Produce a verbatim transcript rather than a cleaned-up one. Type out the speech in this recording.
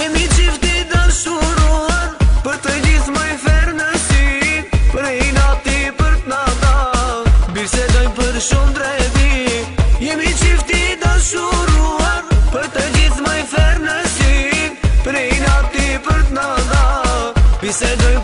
Jemi qifti dashuruar, për të gjithë më i ferë në syt, prej nati për t'nata, bisedojmë për shumë drejti. Jemi qifti dashuruar, për të gjithë më i ferë në syt, prej nati për t'nata, bisedojmë